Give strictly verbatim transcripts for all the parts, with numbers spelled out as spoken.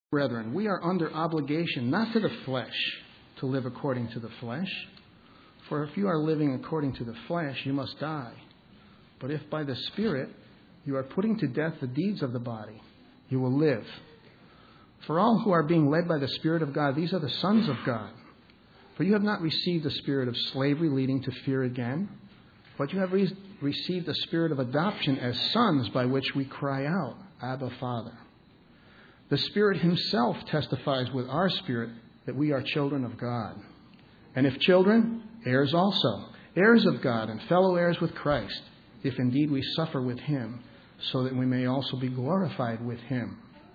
Brethren, we are under obligation not to the flesh to live according to the flesh. For if you are living according to the flesh, you must die. But if by the Spirit you are putting to death the deeds of the body, you will live. For all who are being led by the Spirit of God, these are the sons of God. For you have not received the spirit of slavery leading to fear again, but you have re- received the spirit of adoption as sons, by which we cry out, Abba, Father. The Spirit Himself testifies with our spirit that we are children of God. And if children, heirs also, heirs of God and fellow heirs with Christ, if indeed we suffer with Him, so that we may also be glorified with Him.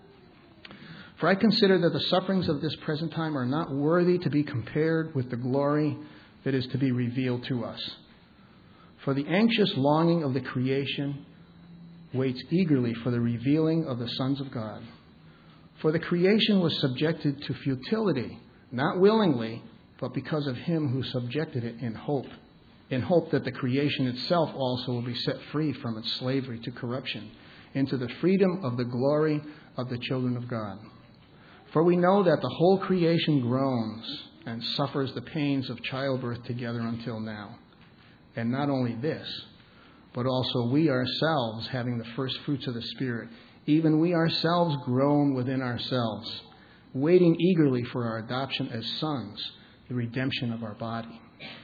For I consider that the sufferings of this present time are not worthy to be compared with the glory that is to be revealed to us. For the anxious longing of the creation waits eagerly for the revealing of the sons of God. For the creation was subjected to futility, not willingly, but because of Him who subjected it in hope, in hope that the creation itself also will be set free from its slavery to corruption, into the freedom of the glory of the children of God. For we know that the whole creation groans and suffers the pains of childbirth together until now. And not only this, but also we ourselves, having the first fruits of the Spirit, even we ourselves groan within ourselves, waiting eagerly for our adoption as sons, the redemption of our body.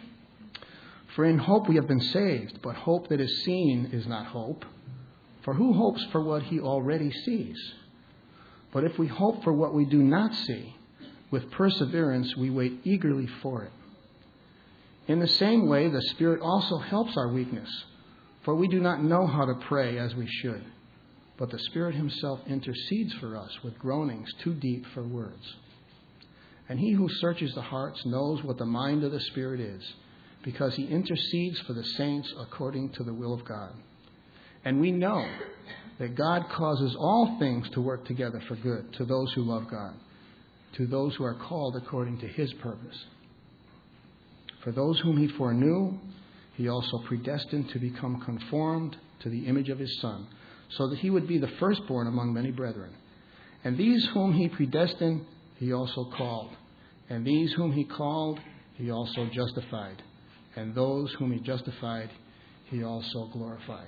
For in hope we have been saved, but hope that is seen is not hope. For who hopes for what he already sees? But if we hope for what we do not see, with perseverance we wait eagerly for it. In the same way, the Spirit also helps our weakness, for we do not know how to pray as we should. But the Spirit Himself intercedes for us with groanings too deep for words. And He who searches the hearts knows what the mind of the Spirit is, because He intercedes for the saints according to the will of God. And we know that God causes all things to work together for good to those who love God, to those who are called according to His purpose. For those whom He foreknew, He also predestined to become conformed to the image of His Son, so that He would be the firstborn among many brethren. And these whom He predestined, He also called. And these whom He called, He also justified. And those whom He justified, He also glorified.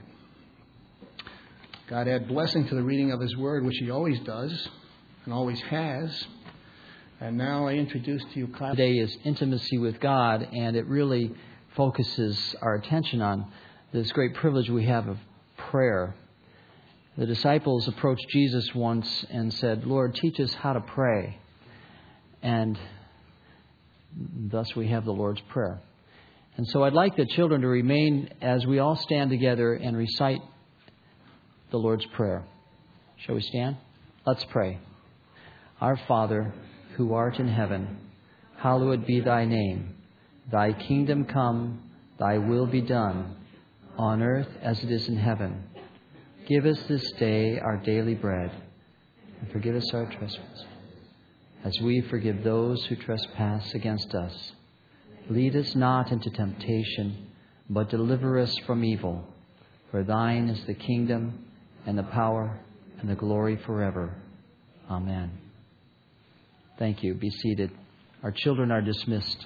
God add blessing to the reading of His Word, which He always does and always has. And now I introduce to you class. Today is intimacy with God, and it really focuses our attention on this great privilege we have of prayer. The disciples approached Jesus once and said, Lord, teach us how to pray. And thus we have the Lord's Prayer. And so I'd like the children to remain as we all stand together and recite the Lord's Prayer. Shall we stand? Let's pray. Our Father, who art in heaven, hallowed be Thy name. Thy kingdom come, Thy will be done, on earth as it is in heaven. Give us this day our daily bread, and forgive us our trespasses, as we forgive those who trespass against us. Lead us not into temptation, but deliver us from evil. For Thine is the kingdom, and the power, and the glory forever. Amen. Thank you. Be seated. Our children are dismissed.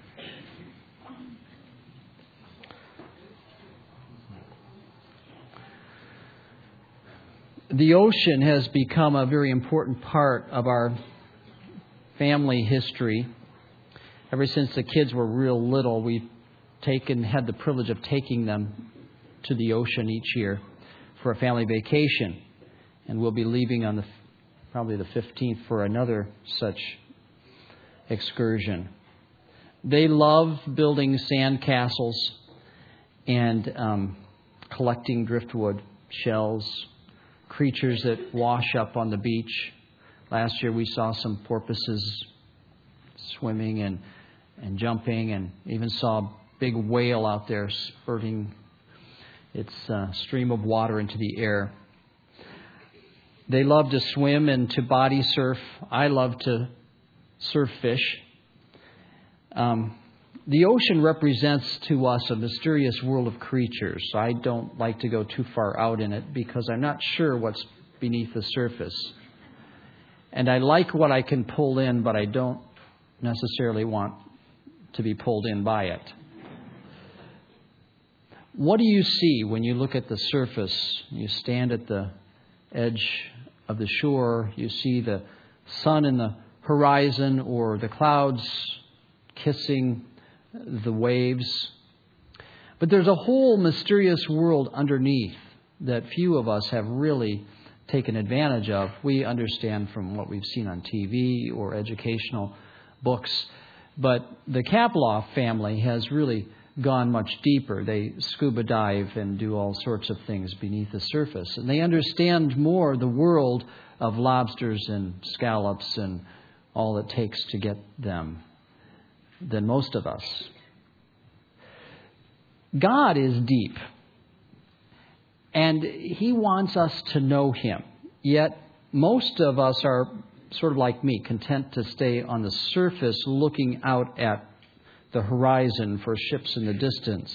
The ocean has become a very important part of our family history. Ever since the kids were real little, we've taken, had the privilege of taking them to the ocean each year for a family vacation. And we'll be leaving on the probably the fifteenth for another such excursion. They love building sand castles and um, collecting driftwood shells, creatures that wash up on the beach. Last year we saw some porpoises swimming and, and jumping, and even saw a big whale out there spurting its uh, stream of water into the air. They love to swim and to body surf. I love to surf fish. Um, the ocean represents to us a mysterious world of creatures. I don't like to go too far out in it because I'm not sure what's beneath the surface. And I like what I can pull in, but I don't necessarily want to be pulled in by it. What do you see when you look at the surface? You stand at the edge of the shore. You see the sun in the horizon or the clouds kissing the waves. But there's a whole mysterious world underneath that few of us have really taken advantage of. We understand from what we've seen on T V or educational books. But the Kaploff family has really gone much deeper. They scuba dive and do all sorts of things beneath the surface. And they understand more the world of lobsters and scallops and all it takes to get them than most of us. God is deep. And He wants us to know Him. Yet most of us are sort of like me, content to stay on the surface looking out at the horizon for ships in the distance.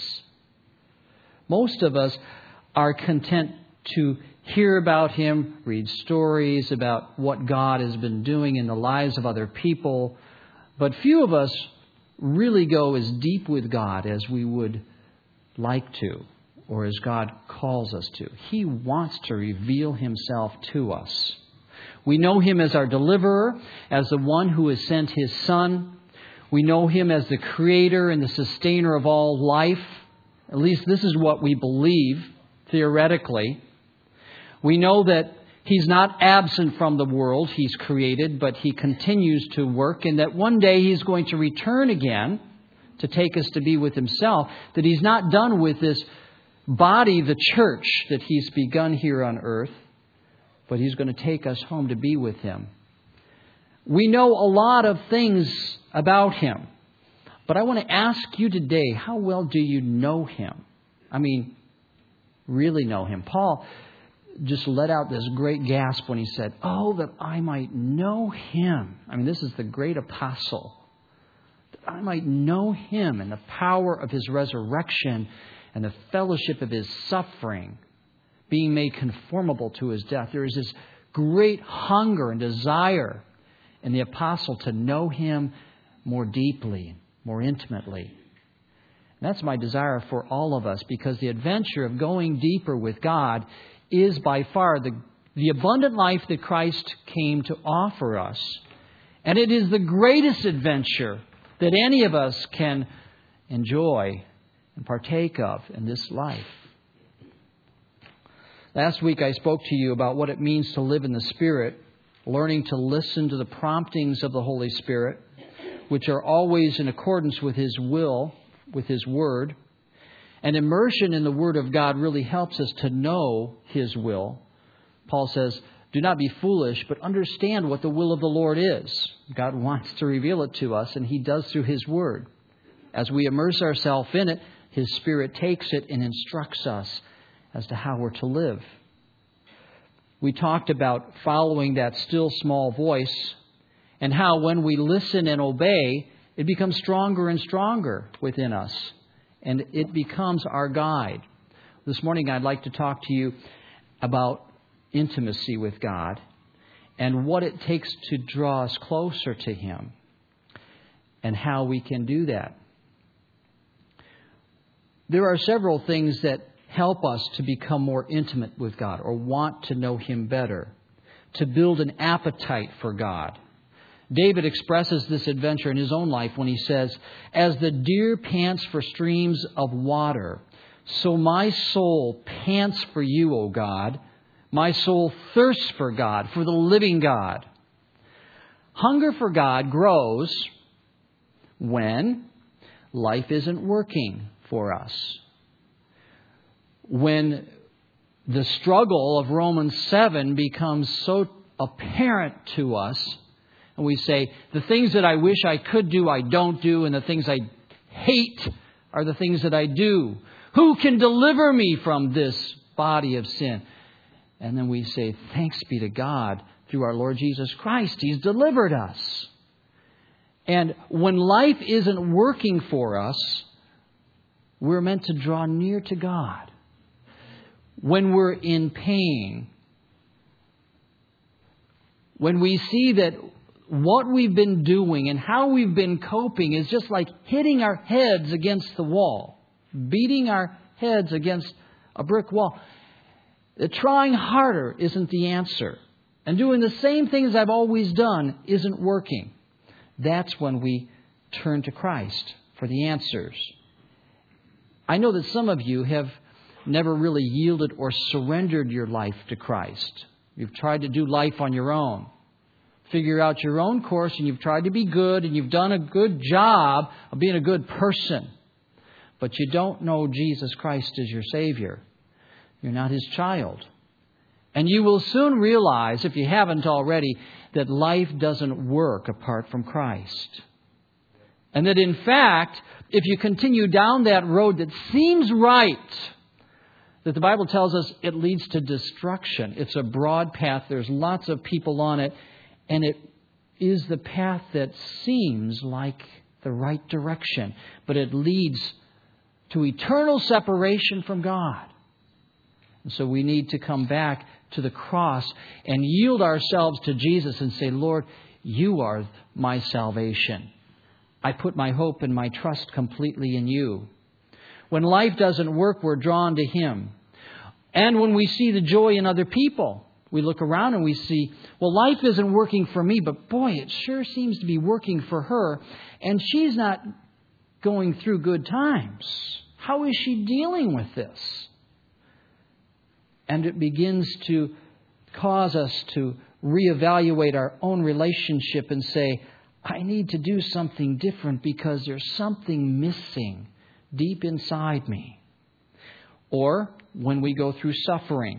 Most of us are content to hear about Him, read stories about what God has been doing in the lives of other people. But few of us really go as deep with God as we would like to, or as God calls us to. He wants to reveal Himself to us. We know Him as our deliverer, as the one who has sent His Son. We know Him as the creator and the sustainer of all life. At least this is what we believe, theoretically. We know that He's not absent from the world He's created, but He continues to work, and that one day He's going to return again to take us to be with Himself. That He's not done with this body, the church, that He's begun here on earth, but He's going to take us home to be with Him. We know a lot of things about Him. But I want to ask you today, how well do you know Him? I mean, really know Him. Paul just let out this great gasp when he said, "Oh, that I might know Him." I mean, this is the great apostle. That I might know Him and the power of His resurrection and the fellowship of His suffering, being made conformable to His death. There is this great hunger and desire in the apostle to know Him more deeply, more intimately. And that's my desire for all of us, because the adventure of going deeper with God is by far the, the abundant life that Christ came to offer us. And it is the greatest adventure that any of us can enjoy and partake of in this life. Last week I spoke to you about what it means to live in the Spirit, learning to listen to the promptings of the Holy Spirit, which are always in accordance with His will, with His Word. And immersion in the Word of God really helps us to know His will. Paul says, "Do not be foolish, but understand what the will of the Lord is." God wants to reveal it to us, and He does through His Word. As we immerse ourselves in it, His Spirit takes it and instructs us as to how we're to live. We talked about following that still small voice, and how when we listen and obey, it becomes stronger and stronger within us, and it becomes our guide. This morning I'd like to talk to you about intimacy with God and what it takes to draw us closer to Him and how we can do that. There are several things that help us to become more intimate with God or want to know Him better, to build an appetite for God. David expresses this adventure in his own life when he says, "As the deer pants for streams of water, so my soul pants for you, O God. My soul thirsts for God, for the living God." Hunger for God grows when life isn't working for us. When the struggle of Romans seven becomes so apparent to us, and we say, the things that I wish I could do, I don't do, and the things I hate are the things that I do. Who can deliver me from this body of sin? And then we say, thanks be to God through our Lord Jesus Christ. He's delivered us. And when life isn't working for us, we're meant to draw near to God. When we're in pain, when we see that what we've been doing and how we've been coping is just like hitting our heads against the wall, beating our heads against a brick wall. That trying harder isn't the answer. And doing the same things I've always done isn't working. That's when we turn to Christ for the answers. I know that some of you have never really yielded or surrendered your life to Christ. You've tried to do life on your own. Figure out your own course, and you've tried to be good, and you've done a good job of being a good person. But you don't know Jesus Christ as your Savior. You're not His child. And you will soon realize, if you haven't already, that life doesn't work apart from Christ. And that in fact, if you continue down that road that seems right, that the Bible tells us it leads to destruction. It's a broad path. There's lots of people on it. And it is the path that seems like the right direction. But it leads to eternal separation from God. And so we need to come back to the cross and yield ourselves to Jesus and say, Lord, You are my salvation. I put my hope and my trust completely in You. When life doesn't work, we're drawn to Him. And when we see the joy in other people, we look around and we see, well, life isn't working for me, but boy, it sure seems to be working for her. And she's not going through good times. How is she dealing with this? And it begins to cause us to reevaluate our own relationship and say, I need to do something different because there's something missing deep inside me. Or when we go through suffering.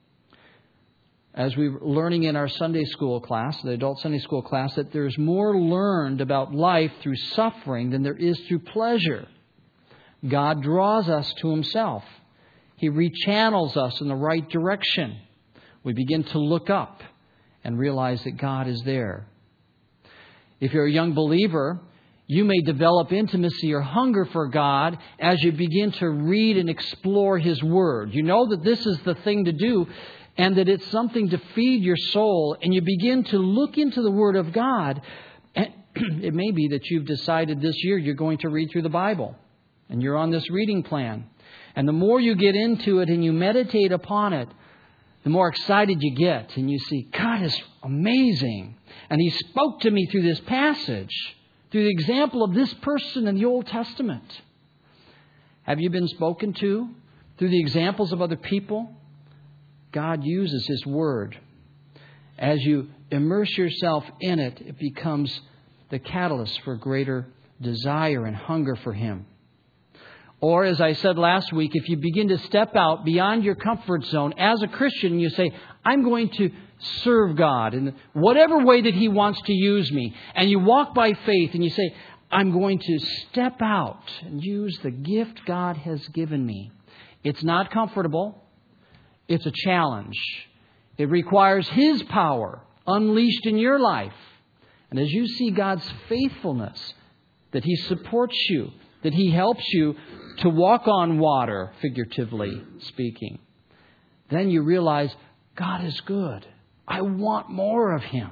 As we were learning in our Sunday school class, the adult Sunday school class, that there's more learned about life through suffering than there is through pleasure. God draws us to Himself. He rechannels us in the right direction. We begin to look up and realize that God is there. If you're a young believer, you may develop intimacy or hunger for God as you begin to read and explore His Word. You know that this is the thing to do and that it's something to feed your soul. And you begin to look into the Word of God. And it may be that you've decided this year you're going to read through the Bible. And you're on this reading plan. And the more you get into it and you meditate upon it, the more excited you get. And you see, God is amazing. And He spoke to me through this passage, through the example of this person in the Old Testament. Have you been spoken to through the examples of other people? God uses His Word. As you immerse yourself in it, it becomes the catalyst for greater desire and hunger for Him. Or, as I said last week, if you begin to step out beyond your comfort zone as a Christian, you say, I'm going to serve God in whatever way that He wants to use me. And you walk by faith and you say, I'm going to step out and use the gift God has given me. It's not comfortable. It's a challenge. It requires His power unleashed in your life. And as you see God's faithfulness, that He supports you, that He helps you to walk on water, figuratively speaking, then you realize God is good. I want more of Him.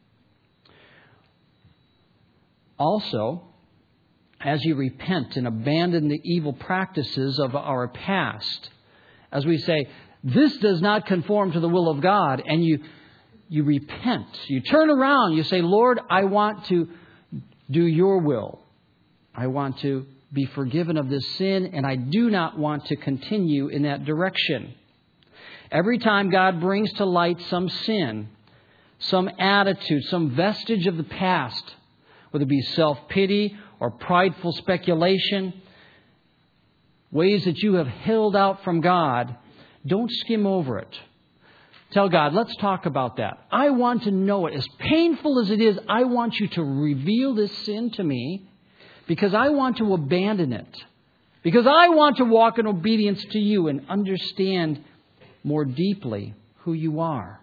Also, as you repent and abandon the evil practices of our past, as we say, this does not conform to the will of God, and you you repent, you turn around, you say, Lord, I want to do Your will. I want to be forgiven of this sin, and I do not want to continue in that direction. Every time God brings to light some sin, some attitude, some vestige of the past, whether it be self-pity or prideful speculation, ways that you have held out from God, don't skim over it. Tell God, let's talk about that. I want to know it. As painful as it is, I want You to reveal this sin to me because I want to abandon it. Because I want to walk in obedience to You and understand more deeply who You are.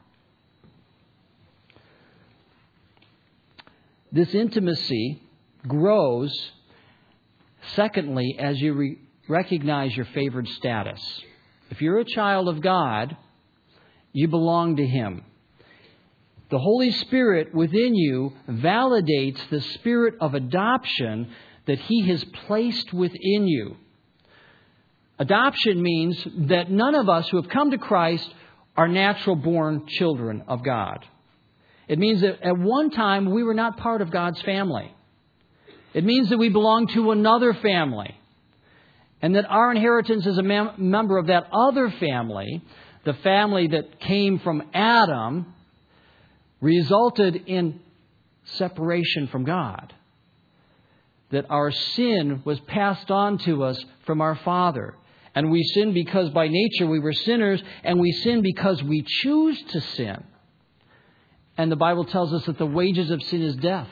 This intimacy grows, secondly, as you re- recognize your favored status. If you're a child of God, you belong to Him. The Holy Spirit within you validates the spirit of adoption that He has placed within you. Adoption means that none of us who have come to Christ are natural-born children of God. It means that at one time we were not part of God's family. It means that we belong to another family. And that our inheritance as a mem- member of that other family, the family that came from Adam, resulted in separation from God. That our sin was passed on to us from our Father. And we sin because by nature we were sinners, and we sin because we choose to sin. And the Bible tells us that the wages of sin is death.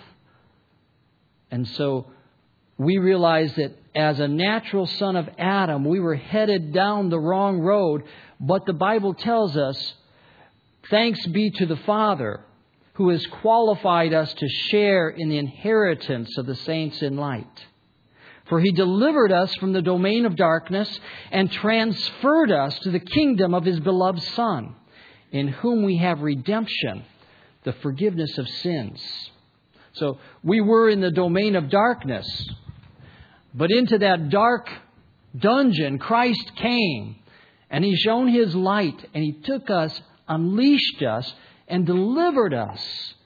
And so we realize that as a natural son of Adam, we were headed down the wrong road. But the Bible tells us, thanks be to the Father who has qualified us to share in the inheritance of the saints in light. For He delivered us from the domain of darkness and transferred us to the kingdom of His beloved Son, in whom we have redemption, the forgiveness of sins. So we were in the domain of darkness, but into that dark dungeon Christ came, and He shone His light, and He took us, unleashed us, and delivered us,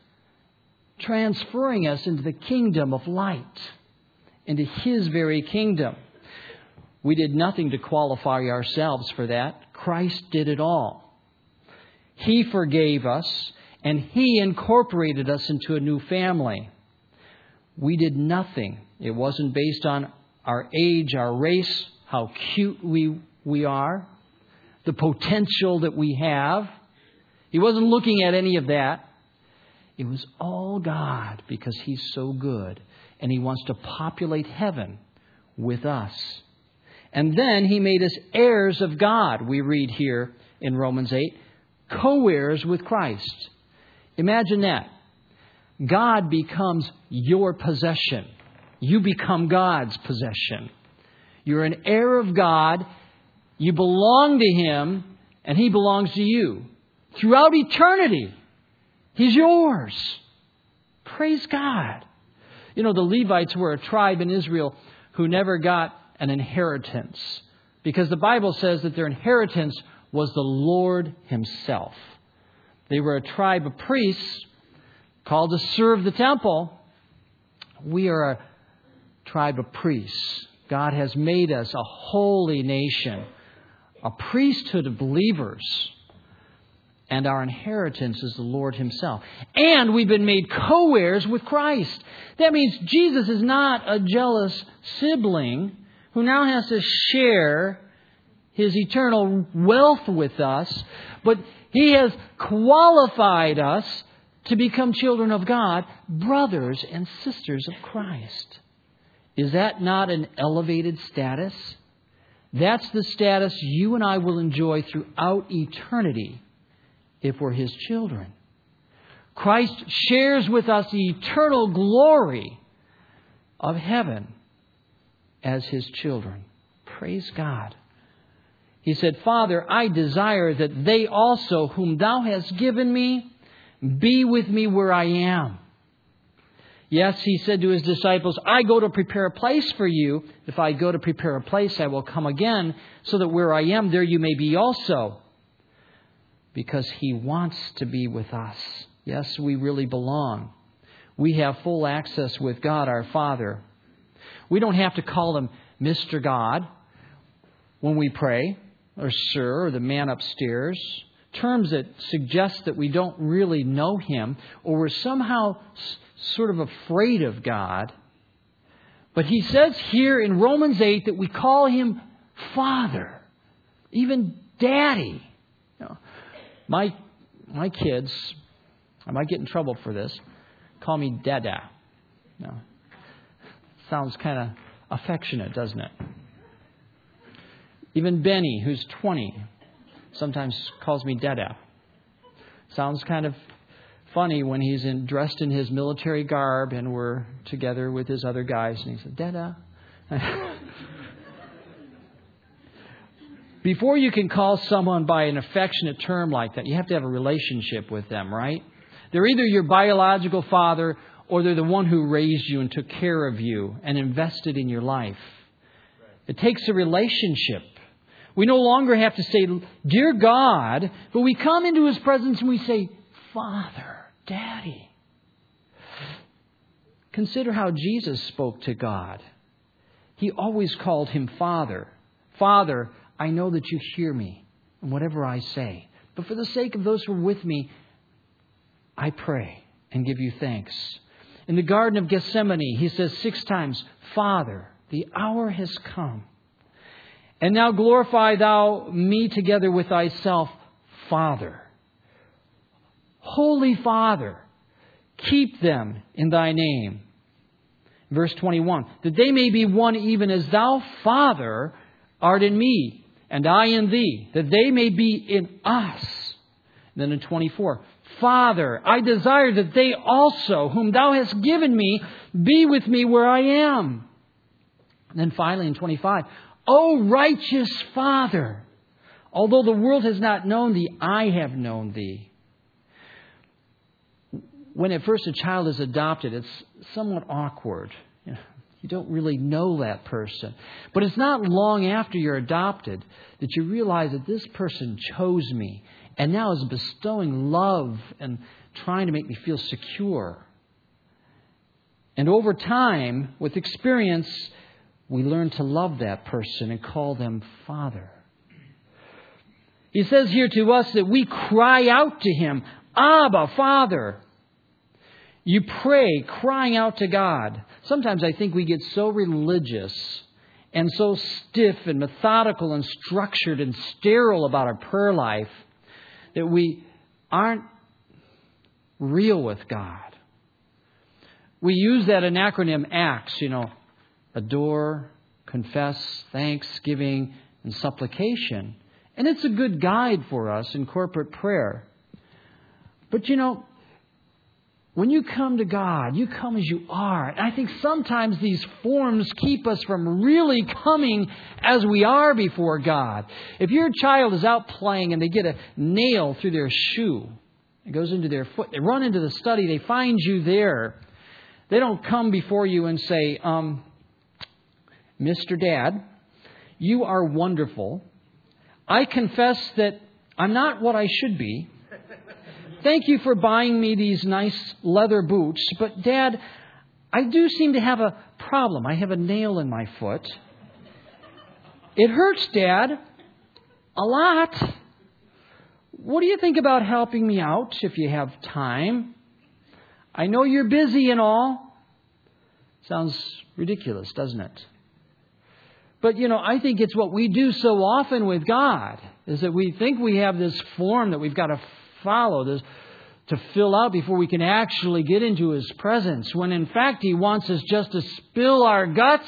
transferring us into the kingdom of light, into His very kingdom. We did nothing to qualify ourselves for that. Christ did it all. He forgave us, and He incorporated us into a new family. We did nothing. It wasn't based on our age, our race, how cute we, we are, the potential that we have. He wasn't looking at any of that. It was all God, because He's so good. And He wants to populate heaven with us. And then He made us heirs of God, we read here in Romans eight, co-heirs with Christ. Imagine that. God becomes your possession. You become God's possession. You're an heir of God. You belong to Him, and He belongs to you. Throughout eternity, He's yours. Praise God. You know, the Levites were a tribe in Israel who never got an inheritance, because the Bible says that their inheritance was the Lord Himself. They were a tribe of priests called to serve the temple. We are a tribe of priests. God has made us a holy nation, a priesthood of believers. And our inheritance is the Lord Himself. And we've been made co-heirs with Christ. That means Jesus is not a jealous sibling who now has to share His eternal wealth with us, but He has qualified us to become children of God, brothers and sisters of Christ. Is that not an elevated status? That's the status you and I will enjoy throughout eternity if we're His children. Christ shares with us the eternal glory of heaven as His children. Praise God. He said, Father, I desire that they also, whom Thou hast given me, be with me where I am. Yes, He said to His disciples, I go to prepare a place for you. If I go to prepare a place, I will come again, so that where I am, there you may be also. Because He wants to be with us. Yes, we really belong. We have full access with God, our Father. We don't have to call Him Mister God when we pray, or Sir, or the man upstairs. Terms that suggest that we don't really know Him, or we're somehow sort of afraid of God. But He says here in Romans eight that we call Him Father, even Daddy. You know, my my kids, I might get in trouble for this, call me Dada. No. Sounds kind of affectionate, doesn't it? Even Benny, who's twenty, sometimes calls me Dada. Sounds kind of funny when he's in, dressed in his military garb and we're together with his other guys. And he said, Dada. Before you can call someone by an affectionate term like that, you have to have a relationship with them, right? They're either your biological father or they're the one who raised you and took care of you and invested in your life. It takes a relationship. We no longer have to say, Dear God, but we come into His presence and we say, Father, Daddy. Consider how Jesus spoke to God. He always called Him Father. Father, I know that you hear me and whatever I say. But for the sake of those who are with me, I pray and give you thanks. In the Garden of Gethsemane, He says six times, Father, the hour has come. And now glorify Thou me together with Thyself, Father. Holy Father, keep them in Thy name. Verse twenty-one, that they may be one even as Thou, Father, art in me, and I in Thee, that they may be in us. And then in twenty-four, Father, I desire that they also, whom Thou hast given me, be with me where I am. And then finally in twenty-five, O righteous Father, although the world has not known Thee, I have known Thee. When at first a child is adopted, it's somewhat awkward. You know, you don't really know that person. But it's not long after you're adopted that you realize that this person chose me and now is bestowing love and trying to make me feel secure. And over time, with experience, we learn to love that person and call them Father. He says here to us that we cry out to Him, Abba, Father. You pray, crying out to God. Sometimes I think we get so religious and so stiff and methodical and structured and sterile about our prayer life that we aren't real with God. We use that in acronym ACTS, you know, adore, confess, thanksgiving, and supplication. And it's a good guide for us in corporate prayer. But you know, when you come to God, you come as you are. And I think sometimes these forms keep us from really coming as we are before God. If your child is out playing and they get a nail through their shoe, it goes into their foot, they run into the study, they find you there. They don't come before you and say, um, Mister Dad, you are wonderful. I confess that I'm not what I should be. Thank you for buying me these nice leather boots. But Dad, I do seem to have a problem. I have a nail in my foot. It hurts, Dad. A lot. What do you think about helping me out if you have time? I know you're busy and all. Sounds ridiculous, doesn't it? But, you know, I think it's what we do so often with God, is that we think we have this form that we've got to follow, this to fill out before we can actually get into His presence, when in fact He wants us just to spill our guts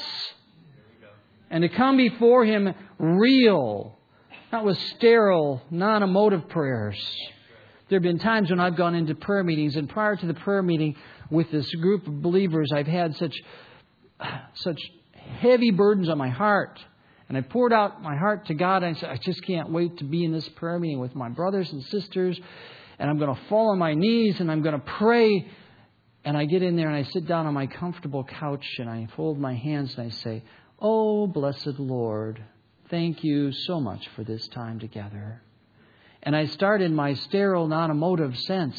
and to come before Him real, not with sterile, non-emotive prayers. There have been times when I've gone into prayer meetings, and prior to the prayer meeting with this group of believers, I've had such such heavy burdens on my heart. And I poured out my heart to God. And I said, I just can't wait to be in this prayer meeting with my brothers and sisters. And I'm going to fall on my knees and I'm going to pray. And I get in there and I sit down on my comfortable couch and I fold my hands and I say, Oh, blessed Lord, thank you so much for this time together. And I start in my sterile, non-emotive sense.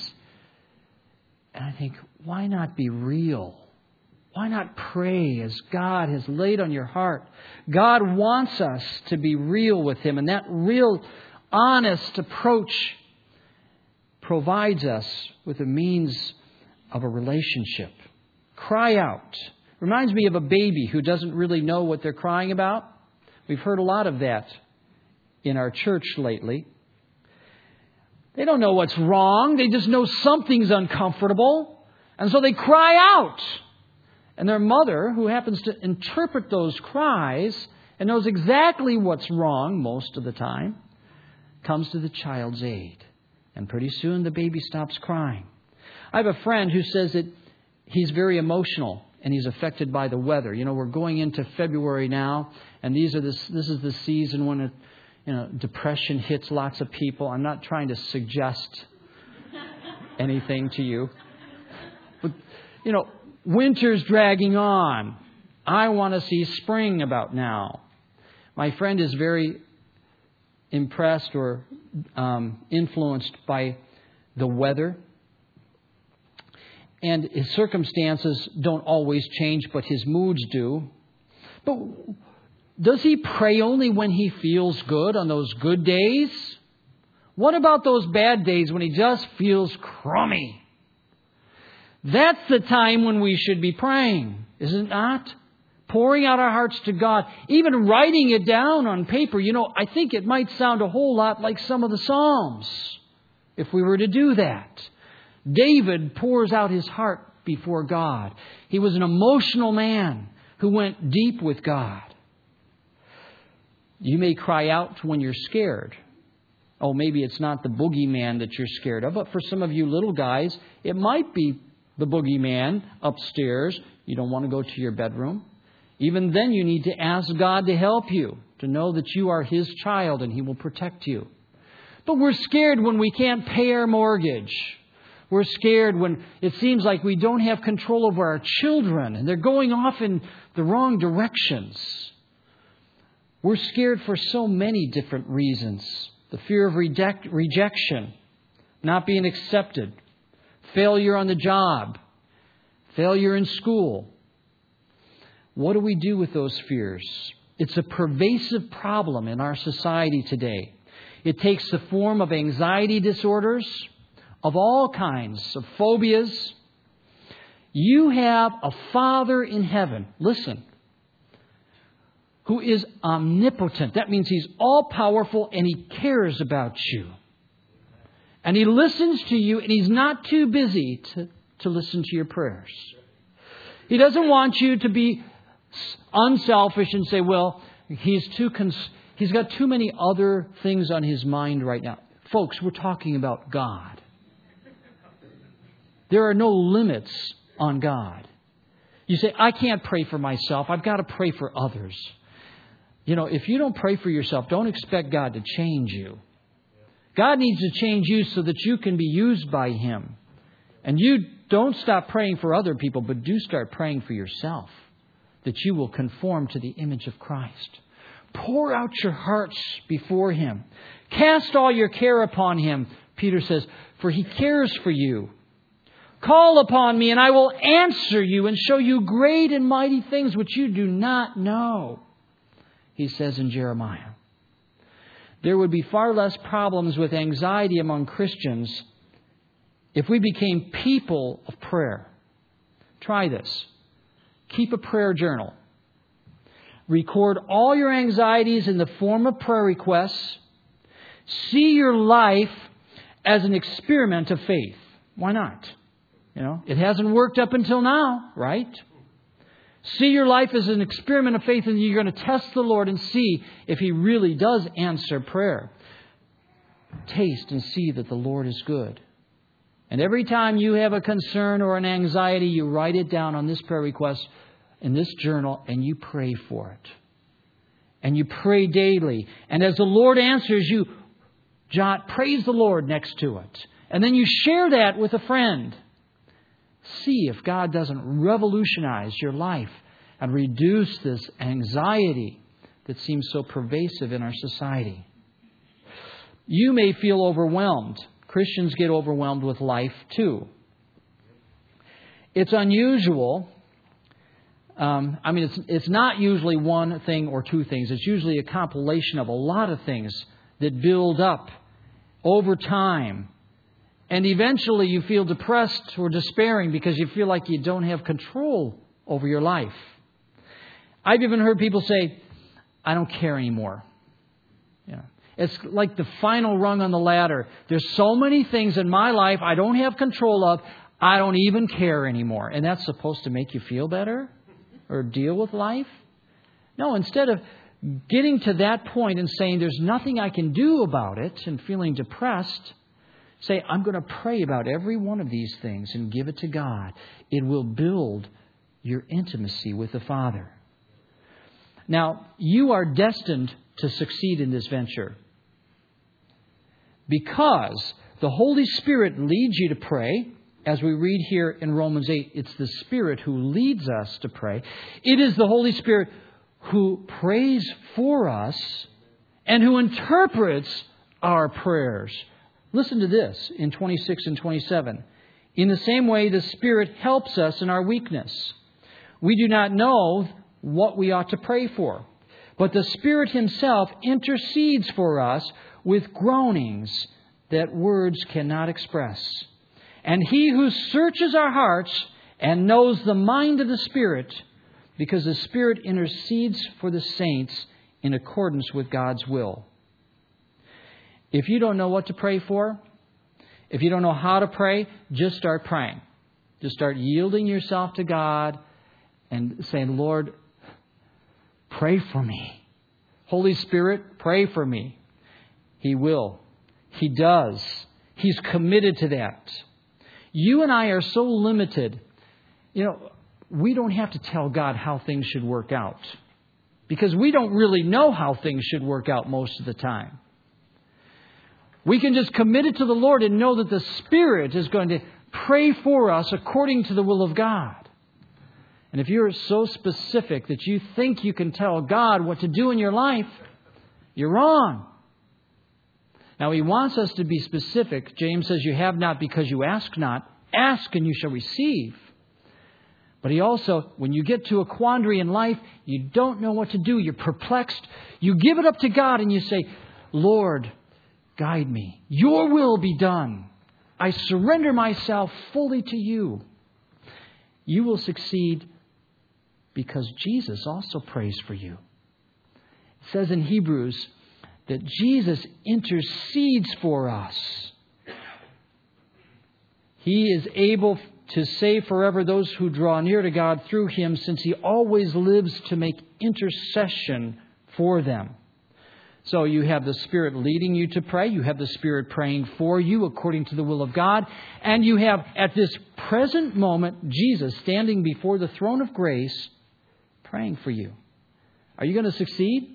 And I think, why not be real? Why not pray as God has laid on your heart? God wants us to be real with Him. And that real, honest approach provides us with a means of a relationship. Cry out. Reminds me of a baby who doesn't really know what they're crying about. We've heard a lot of that in our church lately. They don't know what's wrong. They just know something's uncomfortable. And so they cry out. And their mother, who happens to interpret those cries and knows exactly what's wrong most of the time, comes to the child's aid. And pretty soon the baby stops crying. I have a friend who says that he's very emotional and he's affected by the weather. You know, we're going into February now, and these are this this is the season when it, you know, depression hits lots of people. I'm not trying to suggest anything to you. But, you know, winter's dragging on. I want to see spring about now. My friend is very impressed or um, influenced by the weather. And his circumstances don't always change, but his moods do. But does he pray only when he feels good on those good days? What about those bad days when he just feels crummy? That's the time when we should be praying, is it not? Pouring out our hearts to God, even writing it down on paper. You know, I think it might sound a whole lot like some of the Psalms if we were to do that. David pours out his heart before God. He was an emotional man who went deep with God. You may cry out when you're scared. Oh, maybe it's not the boogeyman that you're scared of, but for some of you little guys, it might be the boogeyman upstairs. You don't want to go to your bedroom. Even then, you need to ask God to help you, to know that you are His child and He will protect you. But we're scared when we can't pay our mortgage. We're scared when it seems like we don't have control over our children and they're going off in the wrong directions. We're scared for so many different reasons. The fear of reject, rejection, not being accepted, failure on the job, failure in school. What do we do with those fears? It's a pervasive problem in our society today. It takes the form of anxiety disorders, of all kinds of phobias. You have a Father in heaven, listen, who is omnipotent. That means He's all-powerful and He cares about you. And He listens to you and He's not too busy to, to listen to your prayers. He doesn't want you to be unselfish and say, well, He's too cons- He's got too many other things on His mind right now. Folks, we're talking about God. There are no limits on God. You say, I can't pray for myself. I've got to pray for others. You know, if you don't pray for yourself, don't expect God to change you. God needs to change you so that you can be used by Him. And you don't stop praying for other people, but do start praying for yourself, that you will conform to the image of Christ. Pour out your hearts before Him. Cast all your care upon Him, Peter says, for He cares for you. Call upon me and I will answer you and show you great and mighty things which you do not know, He says in Jeremiah. There would be far less problems with anxiety among Christians if we became people of prayer. Try this. Keep a prayer journal. Record all your anxieties in the form of prayer requests. See your life as an experiment of faith. Why not? You know, it hasn't worked up until now, right? See your life as an experiment of faith, and you're going to test the Lord and see if He really does answer prayer. Taste and see that the Lord is good. And every time you have a concern or an anxiety, you write it down on this prayer request in this journal and you pray for it. And you pray daily. And as the Lord answers, you jot praise the Lord next to it. And then you share that with a friend. See if God doesn't revolutionize your life and reduce this anxiety that seems so pervasive in our society. You may feel overwhelmed. Christians get overwhelmed with life too. It's unusual. Um, I mean, it's, it's not usually one thing or two things. It's usually a compilation of a lot of things that build up over time. And eventually you feel depressed or despairing because you feel like you don't have control over your life. I've even heard people say, I don't care anymore. You know, it's like the final rung on the ladder. There's so many things in my life I don't have control of. I don't even care anymore. And that's supposed to make you feel better or deal with life? No, instead of getting to that point and saying there's nothing I can do about it and feeling depressed, say, I'm going to pray about every one of these things and give it to God. It will build your intimacy with the Father. Now, you are destined to succeed in this venture because the Holy Spirit leads you to pray. As we read here in Romans eight, it's the Spirit who leads us to pray. It is the Holy Spirit who prays for us and who interprets our prayers. Listen to this in twenty-six and twenty-seven. In the same way, the Spirit helps us in our weakness. We do not know what we ought to pray for, but the Spirit Himself intercedes for us with groanings that words cannot express. And He who searches our hearts and knows the mind of the Spirit, because the Spirit intercedes for the saints in accordance with God's will. If you don't know what to pray for, if you don't know how to pray, just start praying. Just start yielding yourself to God and saying, Lord, pray for me. Holy Spirit, pray for me. He will. He does. He's committed to that. You and I are so limited. You know, we don't have to tell God how things should work out, because we don't really know how things should work out most of the time. We can just commit it to the Lord and know that the Spirit is going to pray for us according to the will of God. And if you're so specific that you think you can tell God what to do in your life, you're wrong. Now, He wants us to be specific. James says, you have not because you ask not. Ask and you shall receive. But He also, when you get to a quandary in life, you don't know what to do, you're perplexed, you give it up to God and you say, Lord, guide me. Your will be done. I surrender myself fully to You. You will succeed because Jesus also prays for you. It says in Hebrews that Jesus intercedes for us. He is able to save forever those who draw near to God through Him, since He always lives to make intercession for them. So you have the Spirit leading you to pray. You have the Spirit praying for you according to the will of God. And you have, at this present moment, Jesus standing before the throne of grace praying for you. Are you going to succeed?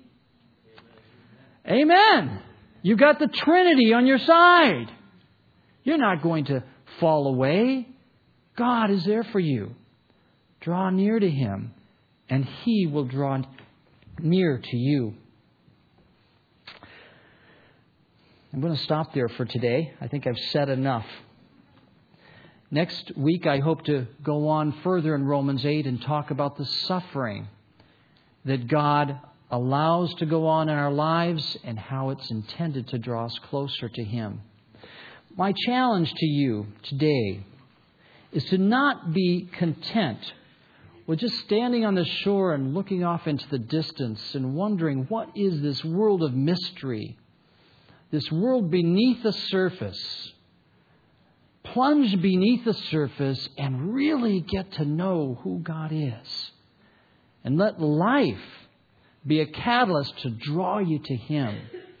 Amen. You've got the Trinity on your side. You're not going to fall away. God is there for you. Draw near to Him, and He will draw near to you. I'm going to stop there for today. I think I've said enough. Next week, I hope to go on further in Romans eight and talk about the suffering that God allows to go on in our lives and how it's intended to draw us closer to Him. My challenge to you today is to not be content with just standing on the shore and looking off into the distance and wondering, what is this world of mystery? This world beneath the surface. Plunge beneath the surface and really get to know who God is. And let life be a catalyst to draw you to Him.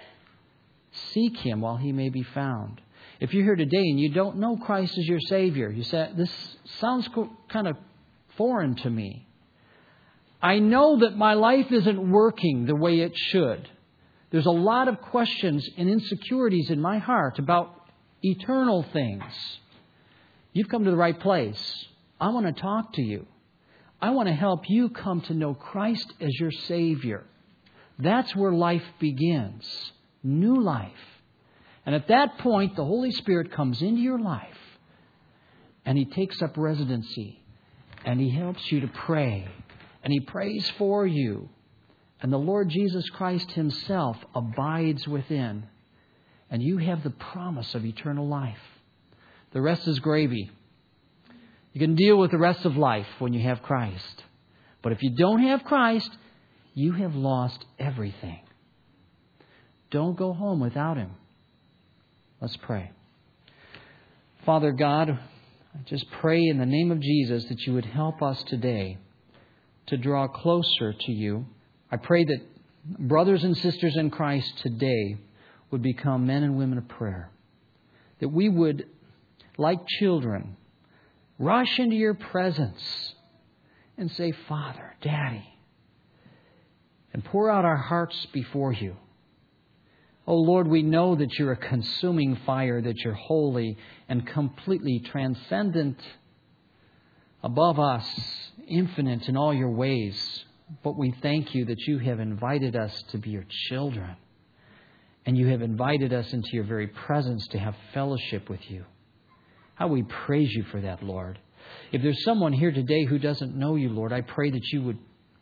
Seek Him while He may be found. If you're here today and you don't know Christ as your Savior, you say, this sounds kind of foreign to me. I know that my life isn't working the way it should. There's a lot of questions and insecurities in my heart about eternal things. You've come to the right place. I want to talk to you. I want to help you come to know Christ as your Savior. That's where life begins. New life. And at that point, the Holy Spirit comes into your life and He takes up residency and He helps you to pray and He prays for you. And the Lord Jesus Christ Himself abides within. And you have the promise of eternal life. The rest is gravy. You can deal with the rest of life when you have Christ. But if you don't have Christ, you have lost everything. Don't go home without Him. Let's pray. Father God, I just pray in the name of Jesus that You would help us today to draw closer to You. I pray that brothers and sisters in Christ today would become men and women of prayer. That we would, like children, rush into Your presence and say, Father, Daddy, and pour out our hearts before You. Oh Lord, we know that you're a consuming fire, that you're holy and completely transcendent, above us, infinite in all your ways. But we thank you that you have invited us to be your children. And you have invited us into your very presence to have fellowship with you. How we praise you for that, Lord. If there's someone here today who doesn't know you, Lord, I pray that you would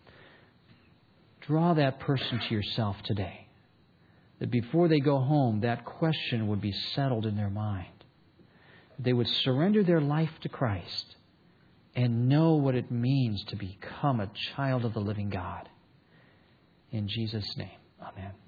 draw that person to yourself today. That before they go home, that question would be settled in their mind. They would surrender their life to Christ and know what it means to become a child of the living God. In Jesus' name, amen.